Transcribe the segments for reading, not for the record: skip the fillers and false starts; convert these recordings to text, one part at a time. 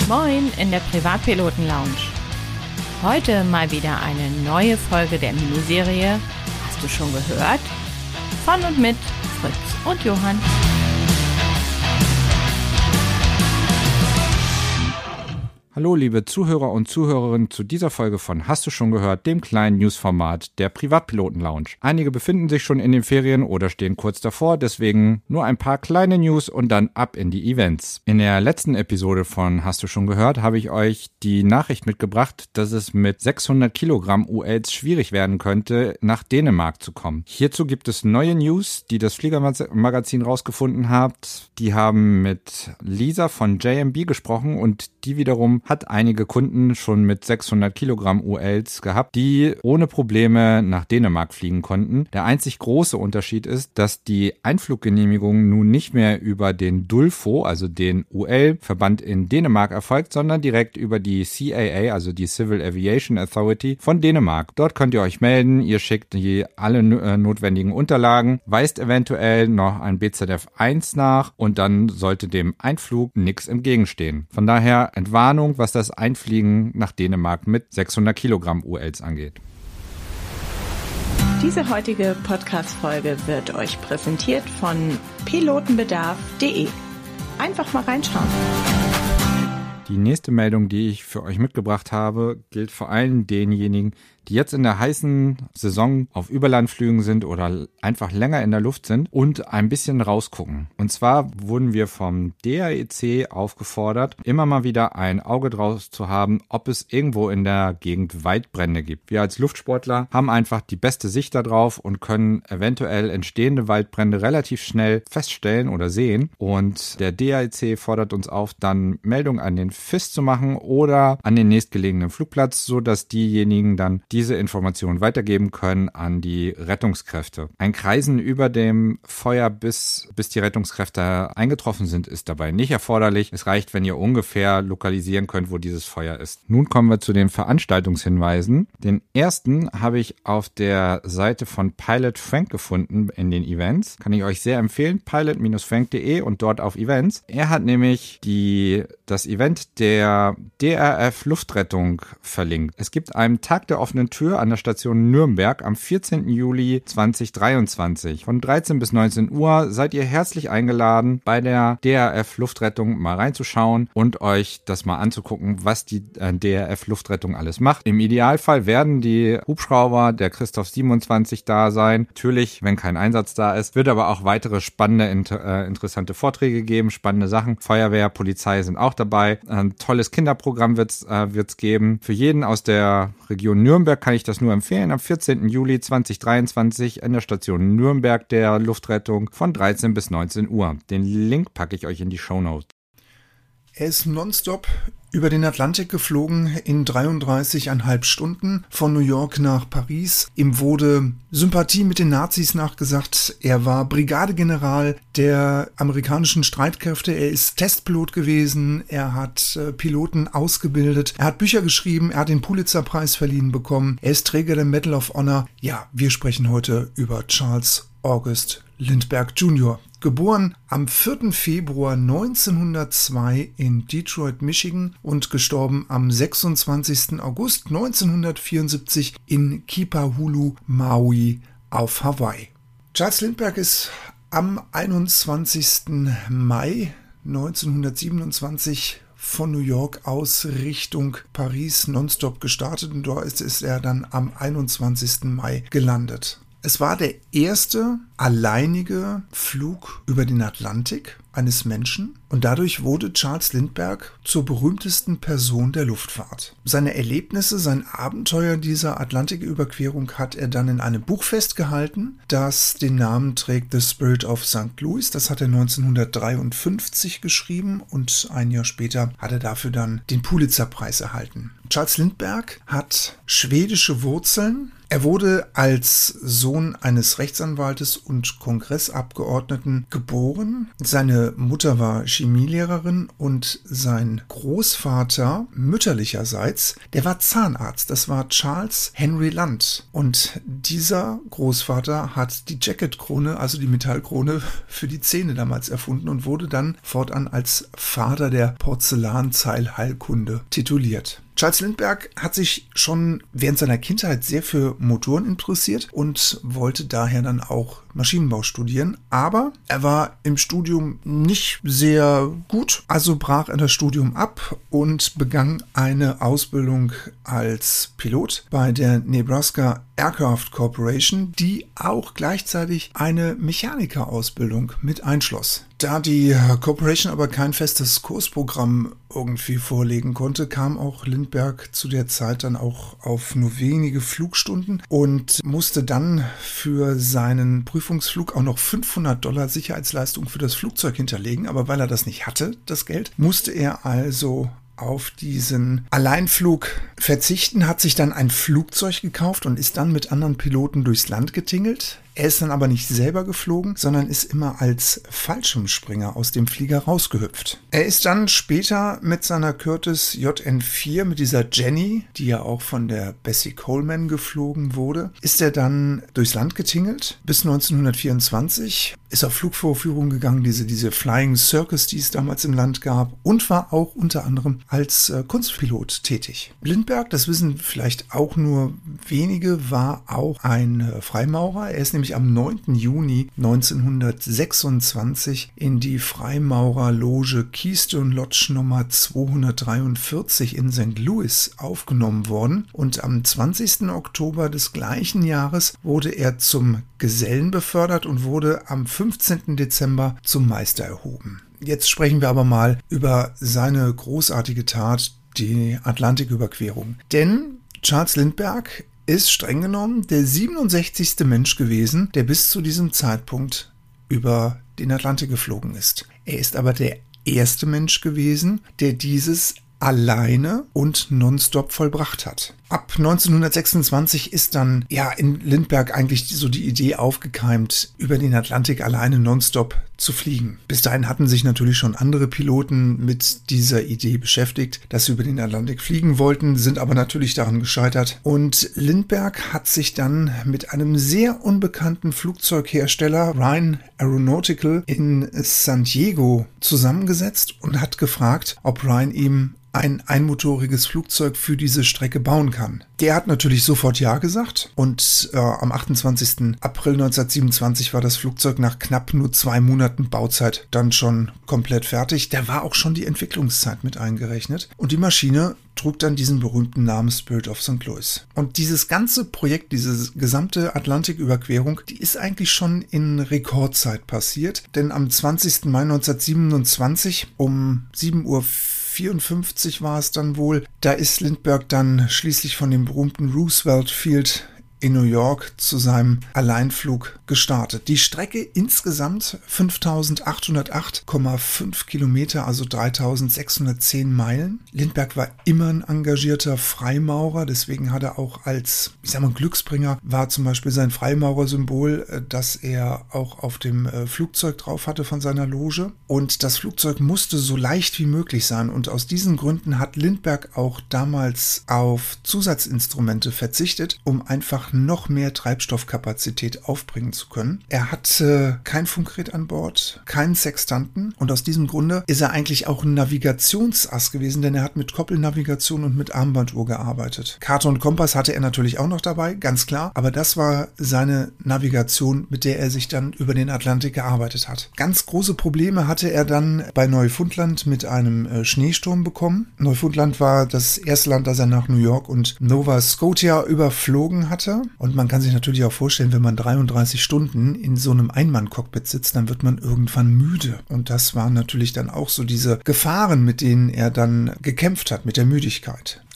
Moin in der Privatpiloten-Lounge. Heute mal wieder eine neue Folge der Miniserie Hast du schon gehört? Von und mit Fritz und Johann. Hallo liebe Zuhörer und Zuhörerinnen zu dieser Folge von Hast du schon gehört, dem kleinen Newsformat der Privatpiloten-Lounge. Einige befinden sich schon in den Ferien oder stehen kurz davor, deswegen nur ein paar kleine News und dann ab in die Events. In der letzten Episode von Hast du schon gehört, habe ich euch die Nachricht mitgebracht, dass es mit 600 Kilogramm ULs schwierig werden könnte, nach Dänemark zu kommen. Hierzu gibt es neue News, die das Fliegermagazin rausgefunden hat. Die haben mit Lisa von JMB gesprochen und die wiederum hat einige Kunden schon mit 600 Kilogramm ULs gehabt, die ohne Probleme nach Dänemark fliegen konnten. Der einzig große Unterschied ist, dass die Einfluggenehmigung nun nicht mehr über den DULFO, also den UL-Verband in Dänemark erfolgt, sondern direkt über die CAA, also die Civil Aviation Authority von Dänemark. Dort könnt ihr euch melden, ihr schickt alle notwendigen Unterlagen, weist eventuell noch ein BZF 1 nach und dann sollte dem Einflug nichts entgegenstehen. Von daher Entwarnung, was das Einfliegen nach Dänemark mit 600 Kilogramm ULs angeht. Diese heutige Podcast-Folge wird euch präsentiert von pilotenbedarf.de. Einfach mal reinschauen. Die nächste Meldung, die ich für euch mitgebracht habe, gilt vor allem denjenigen, die jetzt in der heißen Saison auf Überlandflügen sind oder einfach länger in der Luft sind und ein bisschen rausgucken. Und zwar wurden wir vom DAEC aufgefordert, immer mal wieder ein Auge draus zu haben, ob es irgendwo in der Gegend Waldbrände gibt. Wir als Luftsportler haben einfach die beste Sicht darauf und können eventuell entstehende Waldbrände relativ schnell feststellen oder sehen. Und der DAEC fordert uns auf, dann Meldung an den FIS zu machen oder an den nächstgelegenen Flugplatz, sodass diejenigen dann diese Informationen weitergeben können an die Rettungskräfte. Ein Kreisen über dem Feuer, bis die Rettungskräfte eingetroffen sind, ist dabei nicht erforderlich. Es reicht, wenn ihr ungefähr lokalisieren könnt, wo dieses Feuer ist. Nun kommen wir zu den Veranstaltungshinweisen. Den ersten habe ich auf der Seite von Pilot Frank gefunden in den Events. Kann ich euch sehr empfehlen, pilot-frank.de und dort auf Events. Er hat nämlich das Event der DRF Luftrettung verlinkt. Es gibt einen Tag der offenen Tür an der Station Nürnberg am 14. Juli 2023. Von 13 bis 19 Uhr seid ihr herzlich eingeladen, bei der DRF Luftrettung mal reinzuschauen und euch das mal anzugucken, was die DRF Luftrettung alles macht. Im Idealfall werden die Hubschrauber der Christoph 27 da sein. Natürlich, wenn kein Einsatz da ist, wird aber auch weitere spannende, interessante Vorträge geben, spannende Sachen. Feuerwehr, Polizei sind auch dabei. Ein tolles Kinderprogramm wird's geben. Für jeden aus der Region Nürnberg kann ich das nur empfehlen. Am 14. Juli 2023 in der Station Nürnberg der Luftrettung von 13 bis 19 Uhr. Den Link packe ich euch in die Shownotes. Er ist nonstop über den Atlantik geflogen in 33,5 Stunden von New York nach Paris. Ihm wurde Sympathie mit den Nazis nachgesagt. Er war Brigadegeneral der amerikanischen Streitkräfte. Er ist Testpilot gewesen. Er hat Piloten ausgebildet. Er hat Bücher geschrieben. Er hat den Pulitzerpreis verliehen bekommen. Er ist Träger der Medal of Honor. Ja, wir sprechen heute über Charles August Lindbergh Jr., geboren am 4. Februar 1902 in Detroit, Michigan und gestorben am 26. August 1974 in Kipahulu, Maui auf Hawaii. Charles Lindbergh ist am 21. Mai 1927 von New York aus Richtung Paris nonstop gestartet und dort ist er dann am 21. Mai gelandet. Es war der erste alleinige Flug über den Atlantik eines Menschen und dadurch wurde Charles Lindbergh zur berühmtesten Person der Luftfahrt. Seine Erlebnisse, sein Abenteuer dieser Atlantiküberquerung hat er dann in einem Buch festgehalten, das den Namen trägt The Spirit of St. Louis. Das hat er 1953 geschrieben und ein Jahr später hat er dafür dann den Pulitzerpreis erhalten. Charles Lindbergh hat schwedische Wurzeln. Er wurde als Sohn eines Rechtsanwaltes und Kongressabgeordneten geboren. Seine Mutter war Chemielehrerin und sein Großvater mütterlicherseits, der war Zahnarzt. Das war Charles Henry Lunt. Und dieser Großvater hat die Jacketkrone, also die Metallkrone, für die Zähne damals erfunden und wurde dann fortan als Vater der Porzellanzeilheilkunde tituliert. Charles Lindbergh hat sich schon während seiner Kindheit sehr für Motoren interessiert und wollte daher dann auch Maschinenbau studieren, aber er war im Studium nicht sehr gut, also brach er das Studium ab und begann eine Ausbildung als Pilot bei der Nebraska Aircraft Corporation, die auch gleichzeitig eine Mechanikerausbildung mit einschloss. Da die Corporation aber kein festes Kursprogramm irgendwie vorlegen konnte, kam auch Lindbergh zu der Zeit dann auch auf nur wenige Flugstunden und musste dann für seinen Prüfungsflug auch noch $500 Sicherheitsleistung für das Flugzeug hinterlegen. Aber weil er das nicht hatte, das Geld, musste er also auf diesen Alleinflug verzichten, hat sich dann ein Flugzeug gekauft und ist dann mit anderen Piloten durchs Land getingelt. Er ist dann aber nicht selber geflogen, sondern ist immer als Fallschirmspringer aus dem Flieger rausgehüpft. Er ist dann später mit seiner Curtiss JN4, mit dieser Jenny, die ja auch von der Bessie Coleman geflogen wurde, ist er dann durchs Land getingelt bis 1924, ist auf Flugvorführungen gegangen, diese Flying Circus, die es damals im Land gab, und war auch unter anderem als Kunstpilot tätig. Lindbergh, das wissen vielleicht auch nur wenige, war auch ein Freimaurer. Er ist nämlich am 9. Juni 1926 in die Freimaurerloge Keystone Lodge Nummer 243 in St. Louis aufgenommen worden und am 20. Oktober des gleichen Jahres wurde er zum Gesellen befördert und wurde am 15. Dezember zum Meister erhoben. Jetzt sprechen wir aber mal über seine großartige Tat, die Atlantiküberquerung. Denn Charles Lindbergh ist streng genommen der 67. Mensch gewesen, der bis zu diesem Zeitpunkt über den Atlantik geflogen ist. Er ist aber der erste Mensch gewesen, der dieses alleine und nonstop vollbracht hat. Ab 1926 ist dann in Lindbergh eigentlich so die Idee aufgekeimt, über den Atlantik alleine nonstop zu fliegen. Bis dahin hatten sich natürlich schon andere Piloten mit dieser Idee beschäftigt, dass sie über den Atlantik fliegen wollten, sind aber natürlich daran gescheitert. Und Lindbergh hat sich dann mit einem sehr unbekannten Flugzeughersteller, Ryan Aeronautical, in San Diego zusammengesetzt und hat gefragt, ob Ryan ihm ein einmotoriges Flugzeug für diese Strecke bauen kann. Der hat natürlich sofort Ja gesagt und am 28. April 1927 war das Flugzeug nach knapp nur 2 Monaten Bauzeit dann schon komplett fertig. Da war auch schon die Entwicklungszeit mit eingerechnet und die Maschine trug dann diesen berühmten Namen Spirit of St. Louis. Und dieses ganze Projekt, diese gesamte Atlantiküberquerung, die ist eigentlich schon in Rekordzeit passiert, denn am 20. Mai 1927 um 7:54 Uhr war es dann wohl. Da ist Lindbergh dann schließlich von dem berühmten Roosevelt Field in New York zu seinem Alleinflug gestartet. Die Strecke insgesamt 5.808,5 Kilometer, also 3.610 Meilen. Lindbergh war immer ein engagierter Freimaurer, deswegen hat er auch als, Glücksbringer, war zum Beispiel sein Freimaurersymbol, das er auch auf dem Flugzeug drauf hatte von seiner Loge. Und das Flugzeug musste so leicht wie möglich sein und aus diesen Gründen hat Lindbergh auch damals auf Zusatzinstrumente verzichtet, um einfach noch mehr Treibstoffkapazität aufbringen zu können. Er hatte kein Funkgerät an Bord, keinen Sextanten und aus diesem Grunde ist er eigentlich auch ein Navigationsass gewesen, denn er hat mit Koppelnavigation und mit Armbanduhr gearbeitet. Karte und Kompass hatte er natürlich auch noch dabei, ganz klar, aber das war seine Navigation, mit der er sich dann über den Atlantik gearbeitet hat. Ganz große Probleme hatte er dann bei Neufundland mit einem Schneesturm bekommen. Neufundland war das erste Land, das er nach New York und Nova Scotia überflogen hatte. Und man kann sich natürlich auch vorstellen, wenn man 33 Stunden in so einem Einmann-Cockpit sitzt, dann wird man irgendwann müde. Und das waren natürlich dann auch so diese Gefahren, mit denen er dann gekämpft hat, mit der Müdigkeit.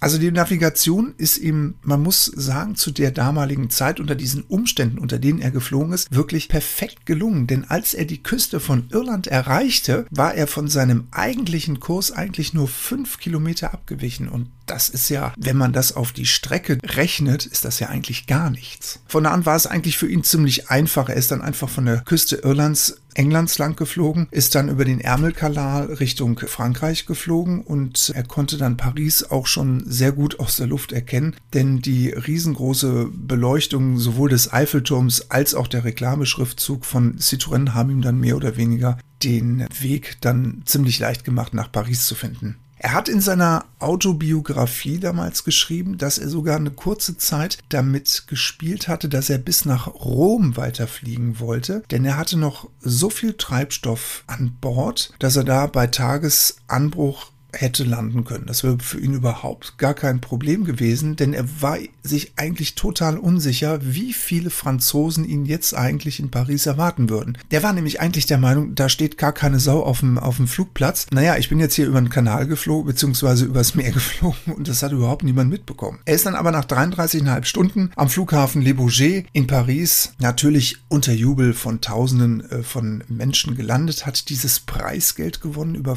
Also die Navigation ist ihm, man muss sagen, zu der damaligen Zeit unter diesen Umständen, unter denen er geflogen ist, wirklich perfekt gelungen. Denn als er die Küste von Irland erreichte, war er von seinem eigentlichen Kurs eigentlich nur 5 Kilometer abgewichen. Und das ist ja, wenn man das auf die Strecke rechnet, ist das ja eigentlich gar nichts. Von da an war es eigentlich für ihn ziemlich einfach. Er ist dann einfach von der Küste Irlands Englands lang geflogen, ist dann über den Ärmelkanal Richtung Frankreich geflogen und er konnte dann Paris auch schon sehr gut aus der Luft erkennen, denn die riesengroße Beleuchtung sowohl des Eiffelturms als auch der Reklameschriftzug von Citroën haben ihm dann mehr oder weniger den Weg dann ziemlich leicht gemacht, nach Paris zu finden. Er hat in seiner Autobiografie damals geschrieben, dass er sogar eine kurze Zeit damit gespielt hatte, dass er bis nach Rom weiterfliegen wollte, denn er hatte noch so viel Treibstoff an Bord, dass er da bei Tagesanbruch hätte landen können. Das wäre für ihn überhaupt gar kein Problem gewesen, denn er war sich eigentlich total unsicher, wie viele Franzosen ihn jetzt eigentlich in Paris erwarten würden. Der war nämlich eigentlich der Meinung, da steht gar keine Sau auf dem Flugplatz. Naja, ich bin jetzt hier über den Kanal geflogen, beziehungsweise übers Meer geflogen und das hat überhaupt niemand mitbekommen. Er ist dann aber nach 33,5 Stunden am Flughafen Le Bourget in Paris, natürlich unter Jubel von Tausenden von Menschen gelandet, hat dieses Preisgeld gewonnen, über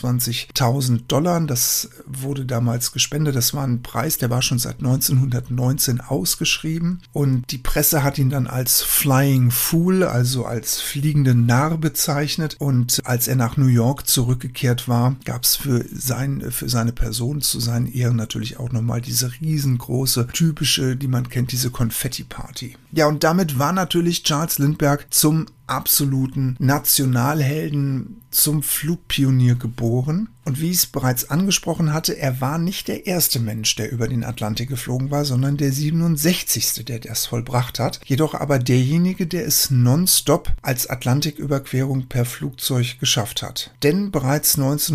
25.000 $. Das wurde damals gespendet. Das war ein Preis, der war schon seit 1919 ausgeschrieben. Und die Presse hat ihn dann als Flying Fool, also als fliegende Narr bezeichnet. Und als er nach New York zurückgekehrt war, gab es für seine Person zu seinen Ehren natürlich auch nochmal diese riesengroße, typische, die man kennt, diese Konfetti-Party. Ja, und damit war natürlich Charles Lindbergh zum absoluten Nationalhelden, zum Flugpionier geboren. Und wie ich es bereits angesprochen hatte, er war nicht der erste Mensch, der über den Atlantik geflogen war, sondern der 67., der das vollbracht hat. Jedoch aber derjenige, der es nonstop als Atlantiküberquerung per Flugzeug geschafft hat. Denn bereits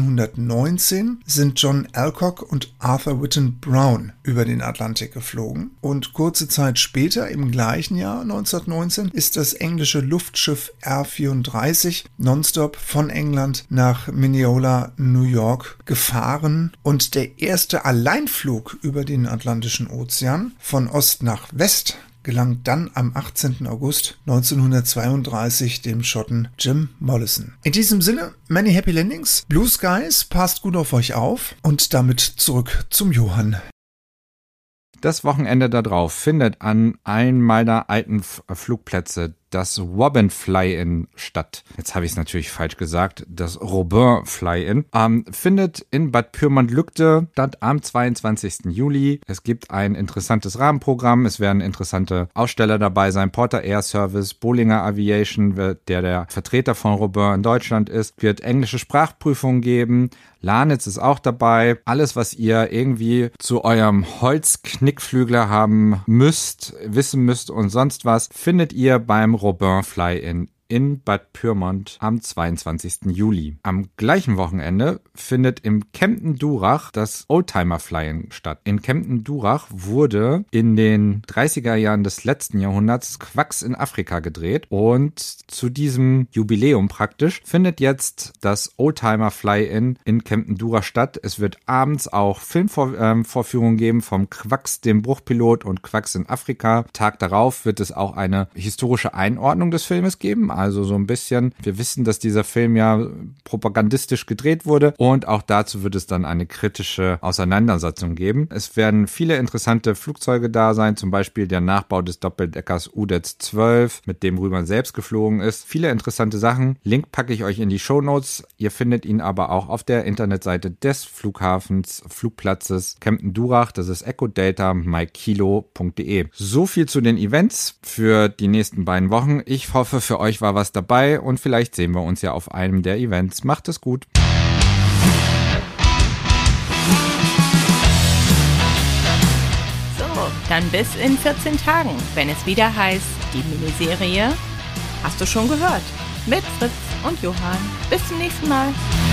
1919 sind John Alcock und Arthur Whitten Brown über den Atlantik geflogen. Und kurze Zeit später, im gleichen Jahr 1919, ist das englische Luftschiff R-34 nonstop von England nach Mineola, New York gefahren und der erste Alleinflug über den Atlantischen Ozean von Ost nach West gelang dann am 18. August 1932 dem Schotten Jim Mollison. In diesem Sinne, many happy landings, Blue Skies, passt gut auf euch auf und damit zurück zum Johann. Das Wochenende darauf findet an einem meiner alten Flugplätze das Robin Fly-In statt. Jetzt habe ich es natürlich falsch gesagt. Das Robin Fly-In findet in Bad Pyrmont-Lügde statt am 22. Juli. Es gibt ein interessantes Rahmenprogramm. Es werden interessante Aussteller dabei sein. Porter Air Service, Bollinger Aviation, der Vertreter von Robin in Deutschland ist. Wird englische Sprachprüfungen geben. Lanitz ist auch dabei. Alles, was ihr irgendwie zu eurem Holzknickflügler haben müsst, wissen müsst und sonst was, findet ihr beim Robin Fly-In in Bad Pyrmont am 22. Juli. Am gleichen Wochenende findet im Kempten-Durach das Oldtimer-Fly-In statt. In Kempten-Durach wurde in den 30er Jahren des letzten Jahrhunderts Quacks in Afrika gedreht und zu diesem Jubiläum praktisch findet jetzt das Oldtimer-Fly-In in Kempten-Durach statt. Es wird abends auch Filmvorführungen geben vom Quacks, dem Bruchpilot und Quacks in Afrika. Tag darauf wird es auch eine historische Einordnung des Filmes geben. Also so ein bisschen, wir wissen, dass dieser Film ja propagandistisch gedreht wurde und auch dazu wird es dann eine kritische Auseinandersetzung geben. Es werden viele interessante Flugzeuge da sein, zum Beispiel der Nachbau des Doppeldeckers UDETZ 12, mit dem Rühmann selbst geflogen ist. Viele interessante Sachen. Link packe ich euch in die Shownotes. Ihr findet ihn aber auch auf der Internetseite des Flugplatzes Kempten-Durach. Das ist echodelta-mykilo.de. So viel zu den Events für die nächsten beiden Wochen. Ich hoffe, für euch war was dabei und vielleicht sehen wir uns ja auf einem der Events. Macht es gut. So, dann bis in 14 Tagen, wenn es wieder heißt, die Miniserie Hast du schon gehört? Mit Fritz und Johann. Bis zum nächsten Mal.